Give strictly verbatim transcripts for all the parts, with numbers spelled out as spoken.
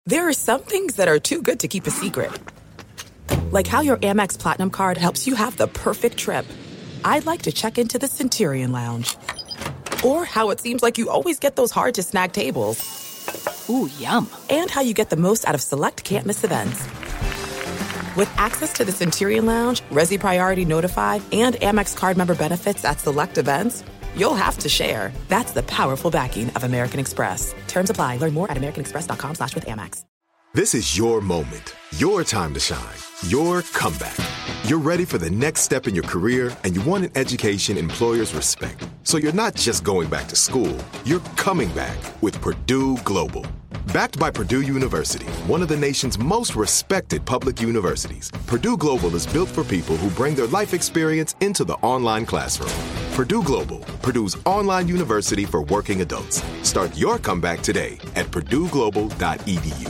There are some things that are too good to keep a secret. Like how your Amex Platinum card helps you have the perfect trip. I'd like to check into the Centurion Lounge. Or how it seems like you always get those hard-to-snag tables. Ooh, yum. And how you get the most out of select can't-miss events. With access to the Centurion Lounge, Resi Priority Notified, and Amex card member benefits at select events, you'll have to share. That's the powerful backing of American Express. Terms apply. Learn more at americanexpress.com slash with Amex. This is your moment, your time to shine, your comeback. You're ready for the next step in your career, and you want an education employers respect. So you're not just going back to school, you're coming back with Purdue Global. Backed by Purdue University, one of the nation's most respected public universities, Purdue Global is built for people who bring their life experience into the online classroom. Purdue Global, Purdue's online university for working adults. Start your comeback today at purdue global dot e d u.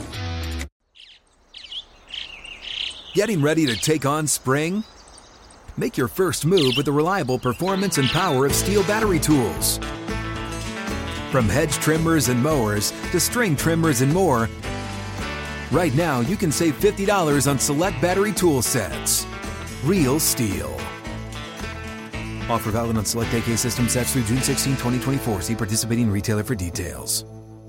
Getting ready to take on spring? Make your first move with the reliable performance and power of Steel battery tools. From hedge trimmers and mowers to string trimmers and more, right now you can save fifty dollars on select battery tool sets. Real Steel. Offer valid on select A K system sets through June sixteenth, twenty twenty-four. See participating retailer for details.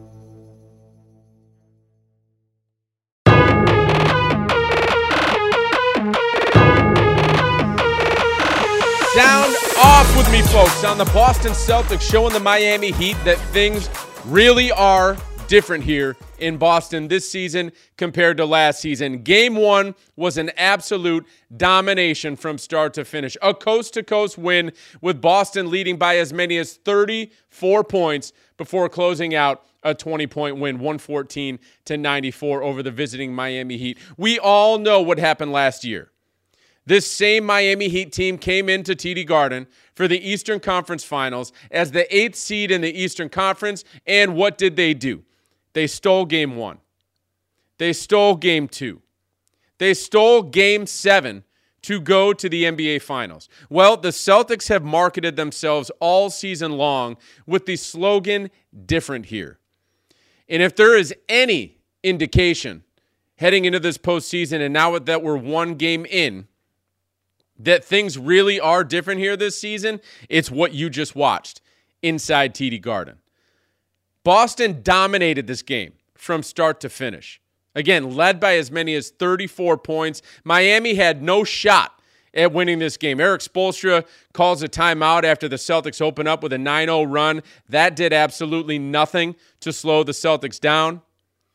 Sound off with me, folks, on the Boston Celtics, showing the Miami Heat that things really are different here in Boston this season compared to last season. Game one was an absolute domination from start to finish. A coast-to-coast win with Boston leading by as many as thirty-four points before closing out a twenty-point win, one fourteen to ninety-four over the visiting Miami Heat. We all know what happened last year. This same Miami Heat team came into T D Garden for the Eastern Conference Finals as the eighth seed in the Eastern Conference, and what did they do? They stole game one. They stole game two. They stole game seven to go to the N B A Finals. Well, the Celtics have marketed themselves all season long with the slogan, different here. And if there is any indication heading into this postseason, and now that we're one game in, that things really are different here this season, it's what you just watched inside T D Garden. Boston dominated this game from start to finish. Again, led by as many as thirty-four points. Miami had no shot at winning this game. Eric Spoelstra calls a timeout after the Celtics open up with a nine oh run. That did absolutely nothing to slow the Celtics down.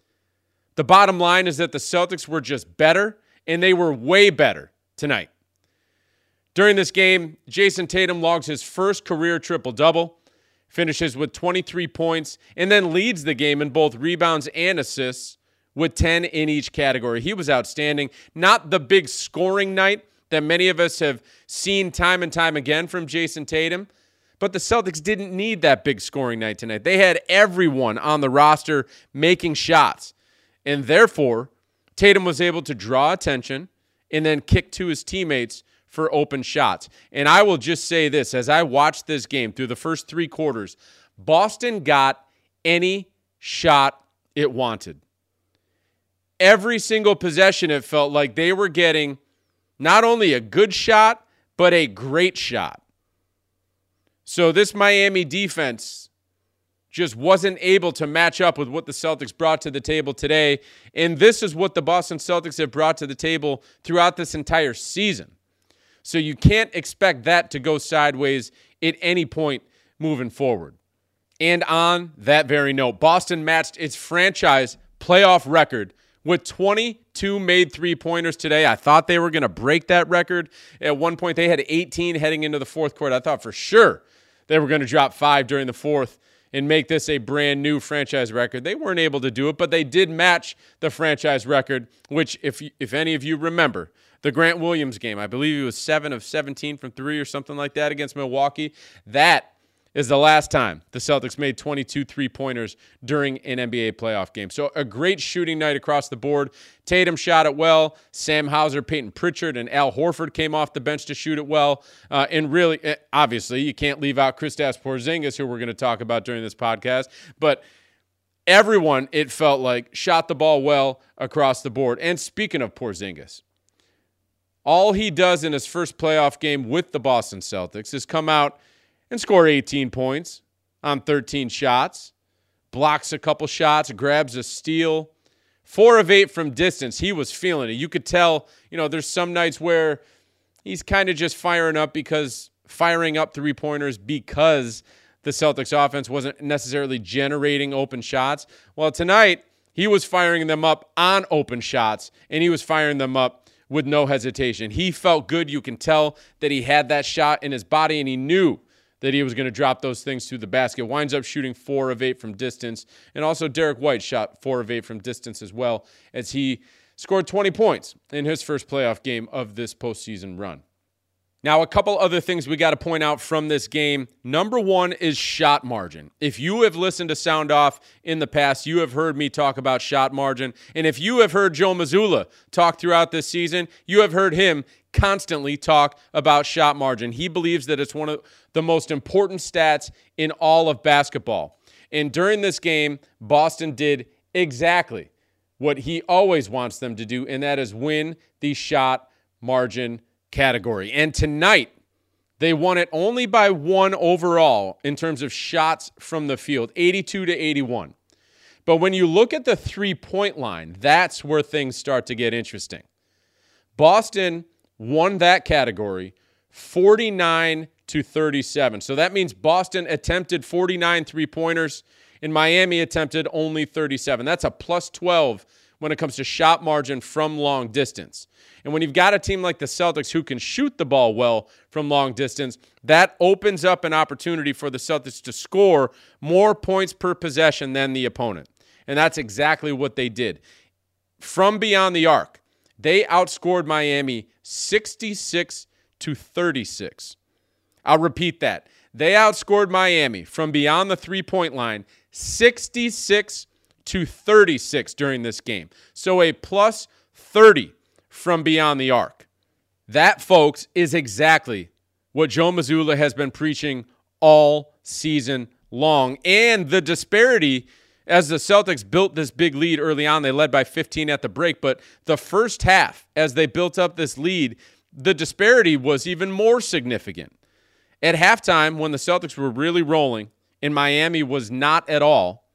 The bottom line is that the Celtics were just better, and they were way better tonight. During this game, Jason Tatum logs his first career triple-double, finishes with twenty-three points, and then leads the game in both rebounds and assists with ten in each category. He was outstanding. Not the big scoring night that many of us have seen time and time again from Jason Tatum, but the Celtics didn't need that big scoring night tonight. They had everyone on the roster making shots, and therefore, Tatum was able to draw attention and then kick to his teammates for open shots. And I will just say this, as I watched this game through the first three quarters, Boston got any shot it wanted. Every single possession, it felt like they were getting not only a good shot, but a great shot. So this Miami defense just wasn't able to match up with what the Celtics brought to the table today. And this is what the Boston Celtics have brought to the table throughout this entire season. So you can't expect that to go sideways at any point moving forward. And on that very note, Boston matched its franchise playoff record with twenty-two made three-pointers today. I thought they were going to break that record. At one point, they had eighteen heading into the fourth quarter. I thought for sure they were going to drop five during the fourth and make this a brand new franchise record. They weren't able to do it, but they did match the franchise record, which, if if any of you remember, the Grant Williams game, I believe he was seven of seventeen from three or something like that against Milwaukee. That is the last time the Celtics made twenty-two three-pointers during an N B A playoff game. So a great shooting night across the board. Tatum shot it well. Sam Hauser, Peyton Pritchard, and Al Horford came off the bench to shoot it well. Uh, and really, obviously, you can't leave out Kristaps Porzingis, who we're going to talk about during this podcast. But everyone, it felt like, shot the ball well across the board. And speaking of Porzingis, all he does in his first playoff game with the Boston Celtics is come out and score eighteen points on thirteen shots, blocks a couple shots, grabs a steal, four of eight from distance. He was feeling it. You could tell, you know, there's some nights where he's kind of just firing up because firing up three-pointers because the Celtics offense wasn't necessarily generating open shots. Well, tonight, he was firing them up on open shots, and he was firing them up with no hesitation. He felt good. You can tell that he had that shot in his body, and he knew that he was going to drop those things through the basket. Winds up shooting four of eight from distance. And also Derek White shot four of eight from distance as well, as he scored twenty points in his first playoff game of this postseason run. Now, a couple other things we got to point out from this game. Number one is shot margin. If you have listened to Sound Off in the past, you have heard me talk about shot margin. And if you have heard Joe Mazzulla talk throughout this season, you have heard him constantly talk about shot margin. He believes that it's one of the most important stats in all of basketball. And during this game, Boston did exactly what he always wants them to do, and that is win the shot margin category. And tonight, they won it only by one overall in terms of shots from the field, eighty-two to eighty-one. But when you look at the three-point line, that's where things start to get interesting. Boston won that category forty-nine to thirty-seven. So that means Boston attempted forty-nine three-pointers and Miami attempted only thirty-seven. That's a plus twelve when it comes to shot margin from long distance. And when you've got a team like the Celtics who can shoot the ball well from long distance, that opens up an opportunity for the Celtics to score more points per possession than the opponent. And that's exactly what they did. From beyond the arc, they outscored Miami sixty-six to thirty-six. I'll repeat that. They outscored Miami from beyond the three-point line sixty-six to thirty-six during this game. So a plus thirty from beyond the arc. That, folks, is exactly what Joe Mazzulla has been preaching all season long. And the disparity, as the Celtics built this big lead early on, they led by fifteen at the break, but the first half, as they built up this lead, the disparity was even more significant. At halftime, when the Celtics were really rolling and Miami was not at all,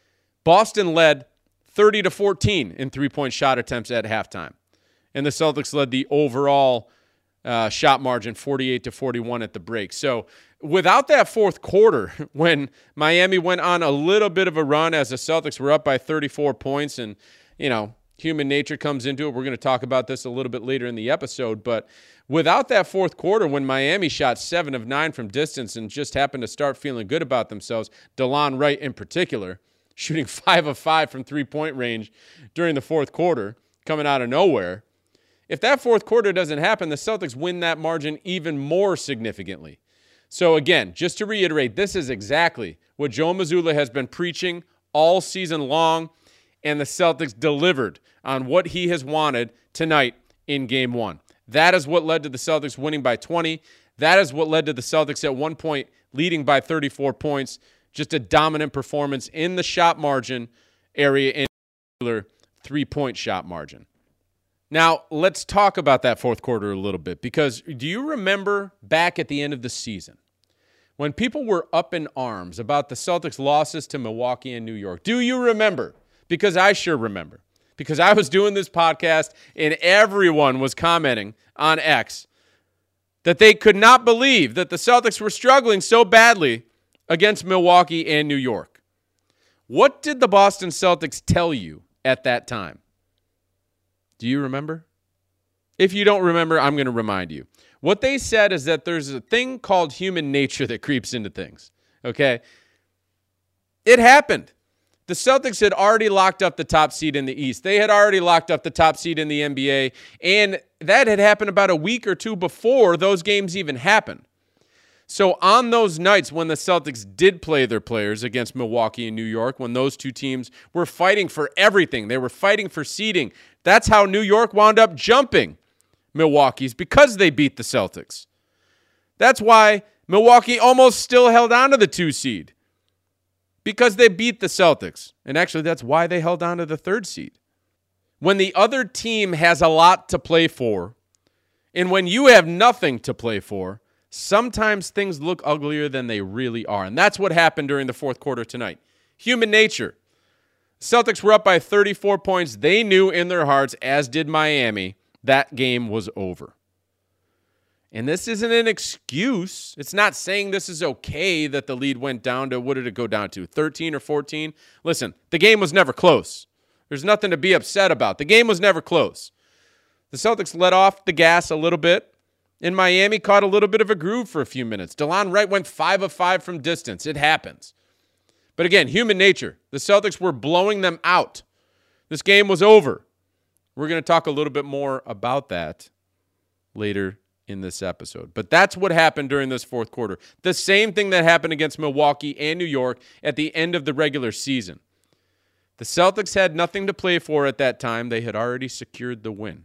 Boston led thirty to fourteen in three-point shot attempts at halftime. And the Celtics led the overall uh, shot margin forty-eight to forty-one at the break. So without that fourth quarter, when Miami went on a little bit of a run as the Celtics were up by thirty-four points, and, you know, human nature comes into it. We're going to talk about this a little bit later in the episode. But without that fourth quarter, when Miami shot seven of nine from distance and just happened to start feeling good about themselves, DeLon Wright in particular, shooting five of five from three-point range during the fourth quarter, coming out of nowhere. If that fourth quarter doesn't happen, the Celtics win that margin even more significantly. So again, just to reiterate, this is exactly what Joe Mazzulla has been preaching all season long, and the Celtics delivered on what he has wanted tonight in game one. That is what led to the Celtics winning by twenty. That is what led to the Celtics at one point leading by thirty-four points. Just a dominant performance in the shot margin area, in particular, three-point shot margin. Now, let's talk about that fourth quarter a little bit, because do you remember back at the end of the season when people were up in arms about the Celtics' losses to Milwaukee and New York? Do you remember? Because I sure remember. Because I was doing this podcast and everyone was commenting on X that they could not believe that the Celtics were struggling so badly against Milwaukee and New York. What did the Boston Celtics tell you at that time? Do you remember? If you don't remember, I'm going to remind you. What they said is that there's a thing called human nature that creeps into things, okay? It happened. The Celtics had already locked up the top seed in the East. They had already locked up the top seed in the N B A, and that had happened about a week or two before those games even happened. So on those nights when the Celtics did play their players against Milwaukee and New York, when those two teams were fighting for everything, they were fighting for seeding. That's how New York wound up jumping Milwaukee's, because they beat the Celtics. That's why Milwaukee almost still held on to the two seed. because they beat the Celtics. And actually, that's why they held on to the third seed. When the other team has a lot to play for, and when you have nothing to play for, sometimes things look uglier than they really are. And that's what happened during the fourth quarter tonight. Human nature. Celtics were up by thirty-four points. They knew in their hearts, as did Miami, that game was over. And this isn't an excuse. It's not saying this is okay that the lead went down to, what did it go down to, thirteen or fourteen? Listen, the game was never close. There's nothing to be upset about. The game was never close. The Celtics let off the gas a little bit, and Miami caught a little bit of a groove for a few minutes. DeLon Wright went five of five from distance. It happens. But again, human nature. The Celtics were blowing them out. This game was over. We're going to talk a little bit more about that later in this episode. But that's what happened during this fourth quarter. The same thing that happened against Milwaukee and New York at the end of the regular season. The Celtics had nothing to play for at that time. They had already secured the win.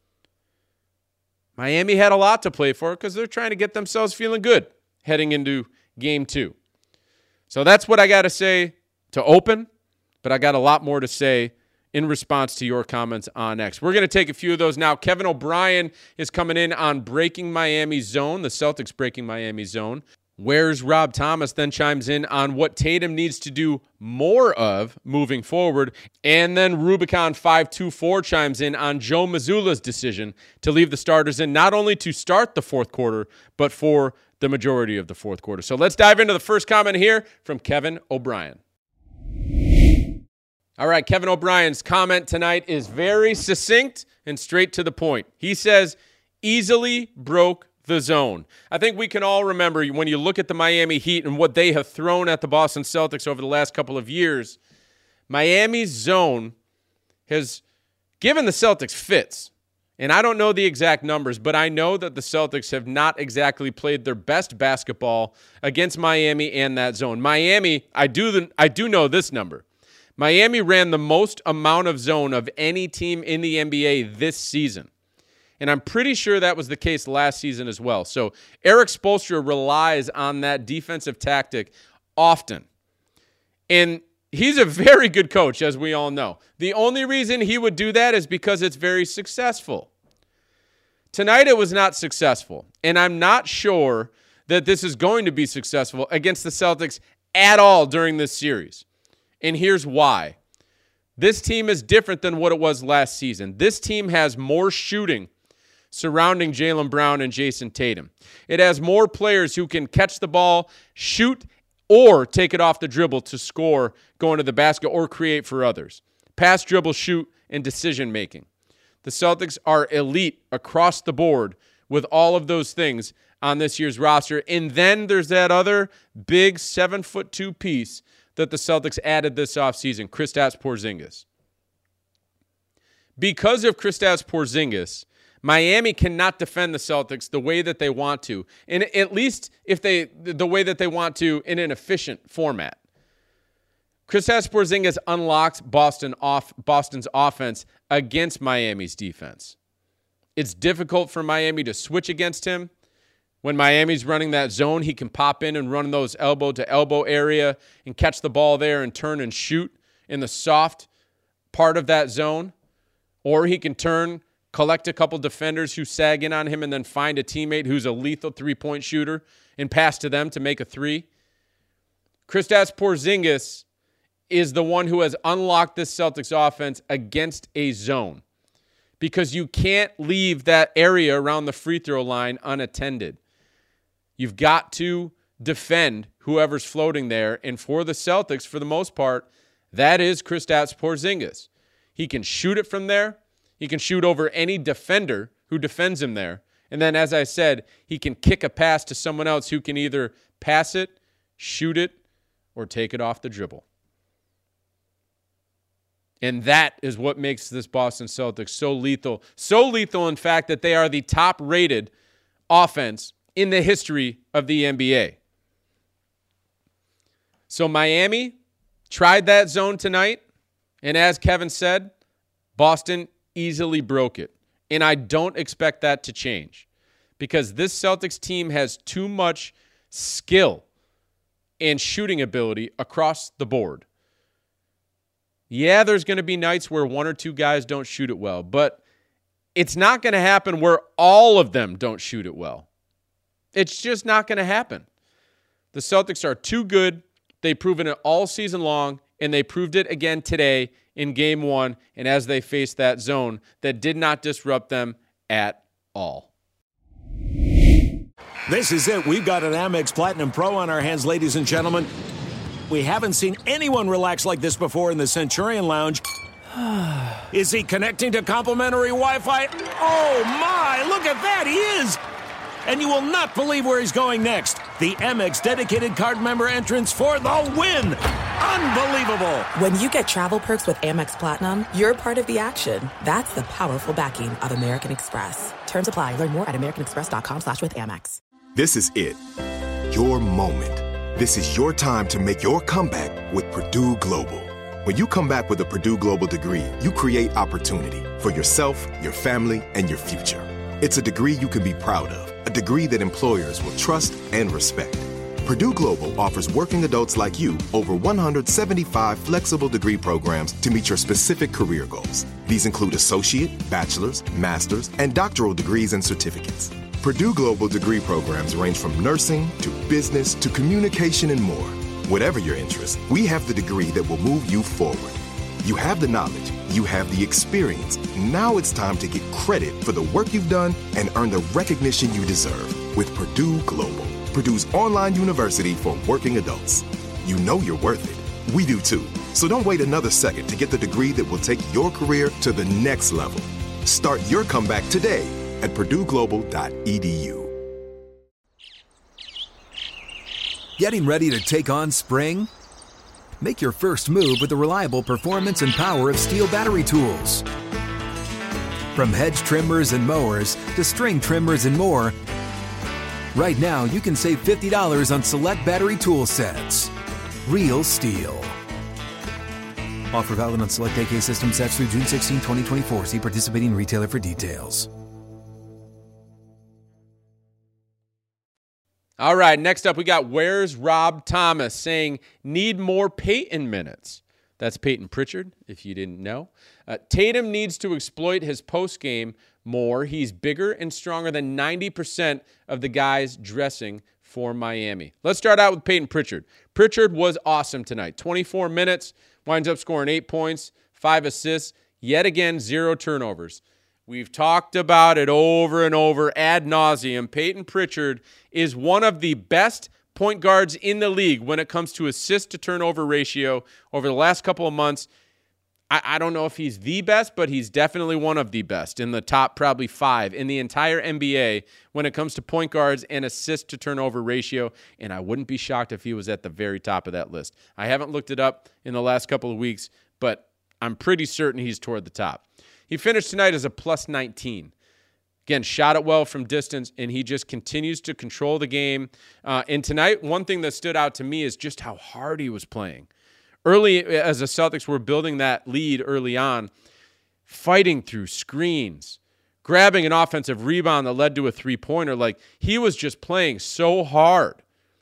Miami had a lot to play for because they're trying to get themselves feeling good heading into game two. So that's what I got to say to open, but I got a lot more to say in response to your comments on X. We're going to take a few of those now. Kevin O'Brien is coming in on Breaking Miami Zone, the Celtics Breaking Miami Zone. Where's Rob Thomas then chimes in on what Tatum needs to do more of moving forward. And then Rubicon five two four chimes in on Joe Mazzulla's decision to leave the starters in not only to start the fourth quarter, but for the majority of the fourth quarter. So let's dive into the first comment here from Kevin O'Brien. All right, Kevin O'Brien's comment tonight is very succinct and straight to the point. He says, easily broke the zone. I think we can all remember when you look at the Miami Heat and what they have thrown at the Boston Celtics over the last couple of years, Miami's zone has given the Celtics fits. And I don't know the exact numbers, but I know that the Celtics have not exactly played their best basketball against Miami and that zone. Miami, I do the, I do know this number. Miami ran the most amount of zone of any team in the N B A this season. And I'm pretty sure that was the case last season as well. So Eric Spoelstra relies on that defensive tactic often. And he's a very good coach, as we all know. The only reason he would do that is because it's very successful. Tonight it was not successful. And I'm not sure that this is going to be successful against the Celtics at all during this series. And here's why. This team is different than what it was last season. This team has more shooting surrounding Jaylen Brown and Jason Tatum. It has more players who can catch the ball, shoot, or take it off the dribble to score going to the basket or create for others. Pass, dribble, shoot, and decision-making. The Celtics are elite across the board with all of those things on this year's roster. And then there's that other big seven foot two piece that the Celtics added this offseason, Kristaps Porzingis. Because of Kristaps Porzingis, Miami cannot defend the Celtics the way that they want to, and at least if they the way that they want to in an efficient format. Kristaps Porzingis unlocks Boston off Boston's offense against Miami's defense. It's difficult for Miami to switch against him. When Miami's running that zone, he can pop in and run those elbow to elbow area and catch the ball there and turn and shoot in the soft part of that zone. Or he can turn, collect a couple defenders who sag in on him, and then find a teammate who's a lethal three-point shooter and pass to them to make a three. Kristaps Porzingis is the one who has unlocked this Celtics offense against a zone, because you can't leave that area around the free throw line unattended. You've got to defend whoever's floating there, and for the Celtics, for the most part, that is Kristaps Porzingis. He can shoot it from there. He can shoot over any defender who defends him there. And then, as I said, he can kick a pass to someone else who can either pass it, shoot it, or take it off the dribble. And that is what makes this Boston Celtics so lethal. So lethal, in fact, that they are the top-rated offense in the history of the N B A. So Miami tried that zone tonight, and as Kevin said, Boston easily broke it. And I don't expect that to change, because this Celtics team has too much skill and shooting ability across the board. Yeah, there's going to be nights where one or two guys don't shoot it well, but it's not going to happen where all of them don't shoot it well. It's just not going to happen. The Celtics are too good. They've proven it all season long, and they proved it again today in game one and as they faced that zone that did not disrupt them at all. This is it. We've got an Amex Platinum Pro on our hands, ladies and gentlemen. We haven't seen anyone relax like this before in the Centurion Lounge. Is he connecting to complimentary Wi-Fi? Oh, my. Look at that. He is. And you will not believe where he's going next. The Amex dedicated card member entrance for the win. Unbelievable. When you get travel perks with Amex Platinum, you're part of the action. That's the powerful backing of American Express. Terms apply. Learn more at americanexpress.com slash with Amex. This is it. Your moment. This is your time to make your comeback with Purdue Global. When you come back with a Purdue Global degree, you create opportunity for yourself, your family, and your future. It's a degree you can be proud of, a degree that employers will trust and respect. Purdue Global offers working adults like you over one hundred seventy-five flexible degree programs to meet your specific career goals. These include associate, bachelor's, master's, and doctoral degrees and certificates. Purdue Global degree programs range from nursing to business to communication and more. Whatever your interest, we have the degree that will move you forward. You have the knowledge, you have the experience. Now it's time to get credit for the work you've done and earn the recognition you deserve with Purdue Global, Purdue's online university for working adults. You know you're worth it. We do too. So don't wait another second to get the degree that will take your career to the next level. Start your comeback today at purdue global dot e d u. Getting ready to take on spring? Make your first move with the reliable performance and power of Steel battery tools. From hedge trimmers and mowers to string trimmers and more, right now you can save fifty dollars on select battery tool sets. Real Steel. Offer valid on select A K system sets through June sixteenth, twenty twenty-four. See participating retailer for details. All right, next up we got Where's Rob Thomas saying need more Peyton minutes. That's Peyton Pritchard, if you didn't know. Uh, Tatum needs to exploit his postgame more. He's bigger and stronger than ninety percent of the guys dressing for Miami. Let's start out with Peyton Pritchard. Pritchard was awesome tonight. twenty-four minutes, winds up scoring eight points, five assists, yet again, zero turnovers. We've talked about it over and over ad nauseum. Peyton Pritchard is one of the best point guards in the league when it comes to assist to turnover ratio over the last couple of months. I, I don't know if he's the best, but he's definitely one of the best in the top probably five in the entire N B A when it comes to point guards and assist to turnover ratio. And I wouldn't be shocked if he was at the very top of that list. I haven't looked it up in the last couple of weeks, but I'm pretty certain he's toward the top. He finished tonight as a plus nineteen. Again, shot it well from distance, and he just continues to control the game. Uh, and tonight, one thing that stood out to me is just how hard he was playing. Early, as the Celtics were building that lead early on, fighting through screens, grabbing an offensive rebound that led to a three-pointer. Like, he was just playing so hard.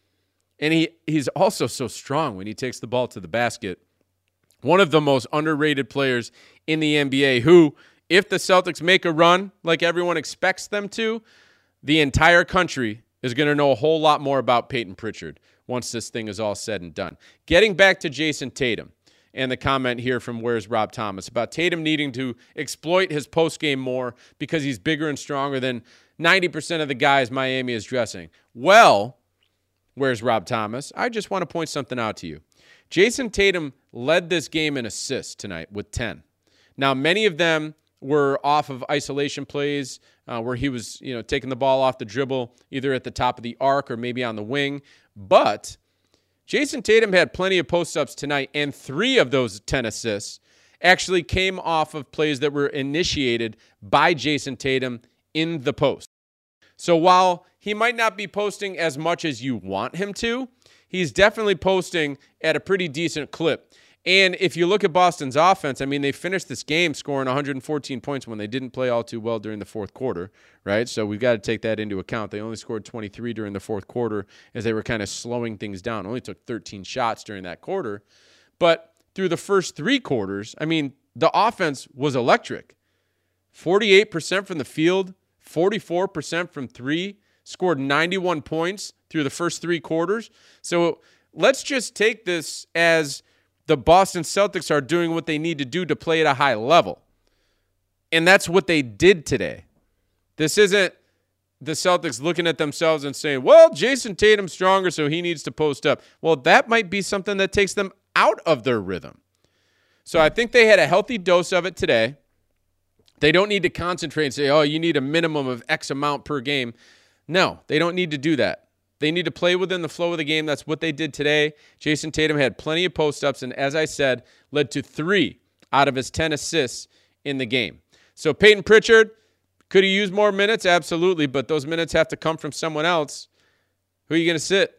And he he's also so strong when he takes the ball to the basket. One of the most underrated players in the N B A who, if the Celtics make a run like everyone expects them to, the entire country is going to know a whole lot more about Peyton Pritchard once this thing is all said and done. Getting back to Jason Tatum and the comment here from Where's Rob Thomas about Tatum needing to exploit his postgame more because he's bigger and stronger than ninety percent of the guys Miami is dressing. Well, Where's Rob Thomas? I just want to point something out to you. Jason Tatum led this game in assists tonight with ten. Now, many of them were off of isolation plays uh, where he was, you know, taking the ball off the dribble, either at the top of the arc or maybe on the wing. But Jason Tatum had plenty of post-ups tonight, and three of those ten assists actually came off of plays that were initiated by Jason Tatum in the post. So while he might not be posting as much as you want him to, he's definitely posting at a pretty decent clip. And if you look at Boston's offense, I mean, they finished this game scoring one hundred fourteen points when they didn't play all too well during the fourth quarter, right? So we've got to take that into account. They only scored twenty-three during the fourth quarter as they were kind of slowing things down. Only took thirteen shots during that quarter. But through the first three quarters, I mean, the offense was electric. forty-eight percent from the field, forty-four percent from three, scored ninety-one points through the first three quarters. So let's just take this as the Boston Celtics are doing what they need to do to play at a high level. And that's what they did today. This isn't the Celtics looking at themselves and saying, well, Jason Tatum's stronger, so he needs to post up. Well, that might be something that takes them out of their rhythm. So I think they had a healthy dose of it today. They don't need to concentrate and say, oh, you need a minimum of X amount per game. No, they don't need to do that. They need to play within the flow of the game. That's what they did today. Jason Tatum had plenty of post-ups, and as I said, led to three out of his ten assists in the game. So Peyton Pritchard, could he use more minutes? Absolutely, but those minutes have to come from someone else. Who are you going to sit?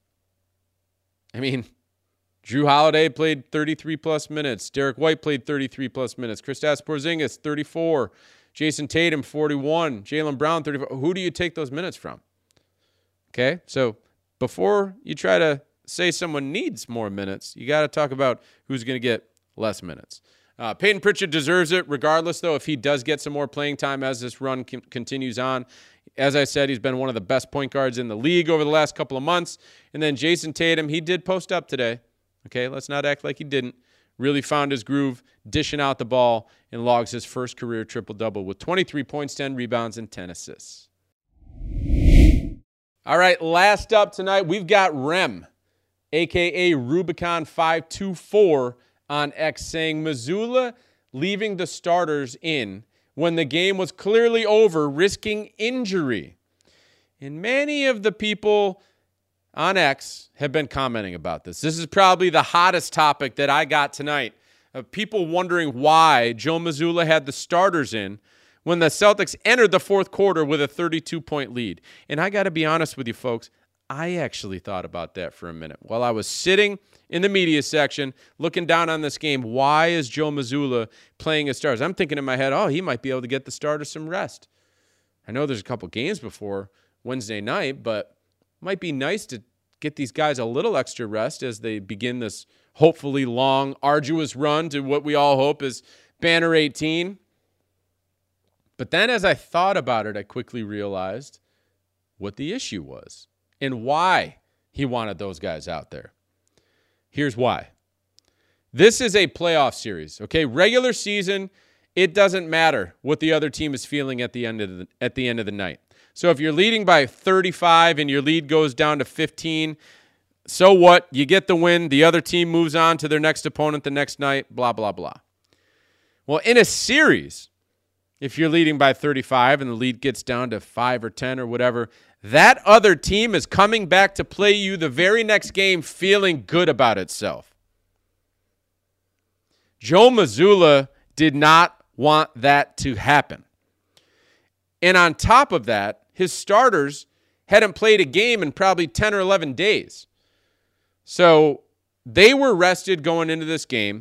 I mean, Drew Holiday played thirty-three plus minutes. Derek White played thirty-three plus minutes. Kristaps Porzingis, thirty-four. Jason Tatum, forty-one. Jaylen Brown, thirty-four. Who do you take those minutes from? Okay, so before you try to say someone needs more minutes, you got to talk about who's going to get less minutes. Uh, Peyton Pritchard deserves it regardless, though, if he does get some more playing time as this run c- continues on. As I said, he's been one of the best point guards in the league over the last couple of months. And then Jason Tatum, he did post up today. Okay, let's not act like he didn't. Really found his groove, dishing out the ball, and logs his first career triple-double with twenty-three points, ten rebounds, and ten assists. All right, last up tonight, we've got Rem, a k a. Rubicon five two four on X, saying Mazzulla leaving the starters in when the game was clearly over, risking injury. And many of the people on X have been commenting about this. This is probably the hottest topic that I got tonight, of people wondering why Joe Mazzulla had the starters in when the Celtics entered the fourth quarter with a thirty-two point lead. And I got to be honest with you folks, I actually thought about that for a minute. While I was sitting in the media section looking down on this game, why is Joe Mazzulla playing his starters? I'm thinking in my head, oh, he might be able to get the starters some rest. I know there's a couple games before Wednesday night, but it might be nice to get these guys a little extra rest as they begin this hopefully long, arduous run to what we all hope is Banner eighteen. But then as I thought about it, I quickly realized what the issue was and why he wanted those guys out there. Here's why. This is a playoff series, okay? Regular season, it doesn't matter what the other team is feeling at the end of the, at the end of the night. So if you're leading by thirty-five and your lead goes down to fifteen, so what? You get the win. The other team moves on to their next opponent the next night, blah, blah, blah. Well, in a series, if you're leading by thirty-five and the lead gets down to five or ten or whatever, that other team is coming back to play you the very next game feeling good about itself. Joe Mazzulla did not want that to happen. And on top of that, his starters hadn't played a game in probably ten or eleven days. So they were rested going into this game.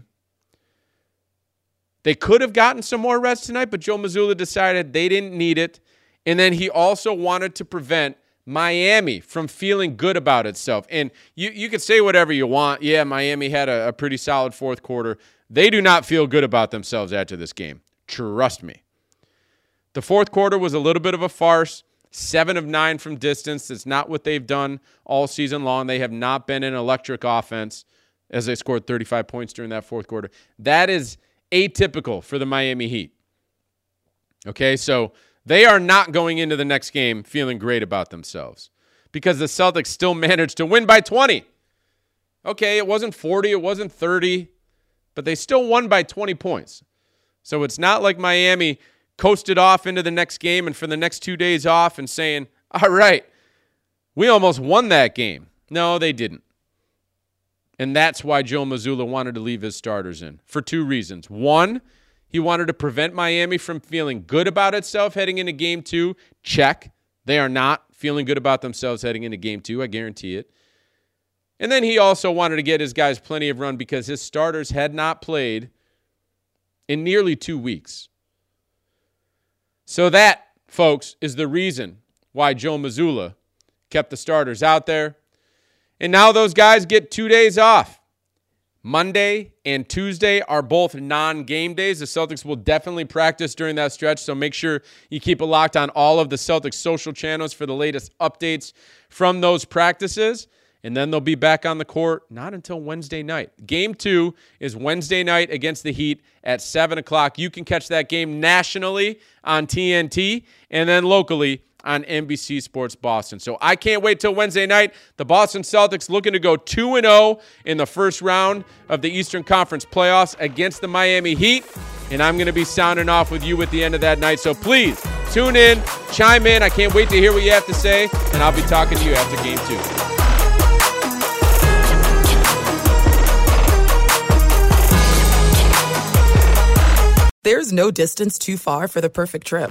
They could have gotten some more rest tonight, but Joe Mazzulla decided they didn't need it. And then he also wanted to prevent Miami from feeling good about itself. And you, you could say whatever you want. Yeah, Miami had a, a pretty solid fourth quarter. They do not feel good about themselves after this game. Trust me. The fourth quarter was a little bit of a farce. Seven of nine from distance. It's not what they've done all season long. They have not been an electric offense as they scored thirty-five points during that fourth quarter. That is atypical for the Miami Heat. Okay, so they are not going into the next game feeling great about themselves because the Celtics still managed to win by twenty. Okay, it wasn't forty, it wasn't thirty, but they still won by twenty points. So it's not like Miami coasted off into the next game and for the next two days off and saying, all right, we almost won that game. No, they didn't. And that's why Joe Mazzulla wanted to leave his starters in for two reasons. One, he wanted to prevent Miami from feeling good about itself heading into game two. Check. They are not feeling good about themselves heading into game two. I guarantee it. And then he also wanted to get his guys plenty of run because his starters had not played in nearly two weeks. So that, folks, is the reason why Joe Mazzulla kept the starters out there. And now those guys get two days off. Monday and Tuesday are both non-game days. The Celtics will definitely practice during that stretch, so make sure you keep it locked on all of the Celtics social channels for the latest updates from those practices. And then they'll be back on the court not until Wednesday night. Game two is Wednesday night against the Heat at seven o'clock. You can catch that game nationally on T N T and then locally on N B C Sports Boston. So I can't wait till Wednesday night. The Boston Celtics looking to go two and oh in the first round of the Eastern Conference playoffs against the Miami Heat. And I'm going to be sounding off with you at the end of that night. So please tune in, chime in. I can't wait to hear what you have to say. And I'll be talking to you after game two. There's no distance too far for the perfect trip.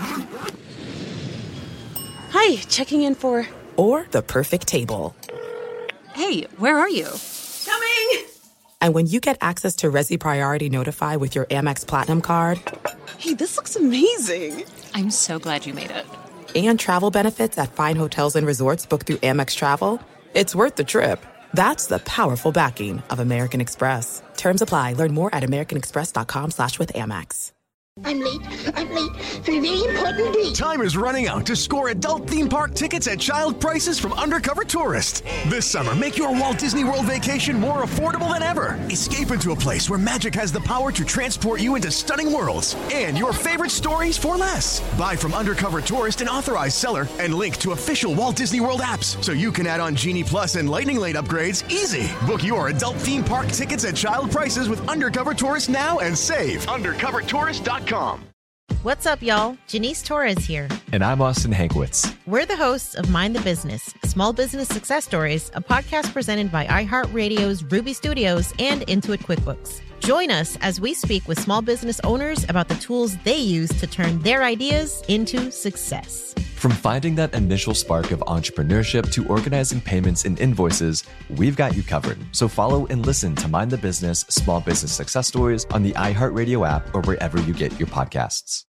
Hi, checking in for... Or the perfect table. Hey, where are you? Coming! And when you get access to Resi Priority Notify with your Amex Platinum card... Hey, this looks amazing! I'm so glad you made it. And travel benefits at fine hotels and resorts booked through Amex Travel, it's worth the trip. That's the powerful backing of American Express. Terms apply. Learn more at americanexpress.com slash with Amex. I'm late. I'm late for a very important date. Time is running out to score adult theme park tickets at child prices from Undercover Tourist. This summer, make your Walt Disney World vacation more affordable than ever. Escape into a place where magic has the power to transport you into stunning worlds and your favorite stories for less. Buy from Undercover Tourist, an authorized seller, and link to official Walt Disney World apps so you can add on Genie Plus and Lightning Lane upgrades easy. Book your adult theme park tickets at child prices with Undercover Tourist now and save. undercover tourist dot com. What's up, y'all? Janice Torres here. And I'm Austin Hankwitz. We're the hosts of Mind the Business, Small Business Success Stories, a podcast presented by iHeartRadio's Ruby Studios and Intuit QuickBooks. Join us as we speak with small business owners about the tools they use to turn their ideas into success. From finding that initial spark of entrepreneurship to organizing payments and invoices, we've got you covered. So follow and listen to Mind the Business Small Business Success Stories on the iHeartRadio app or wherever you get your podcasts.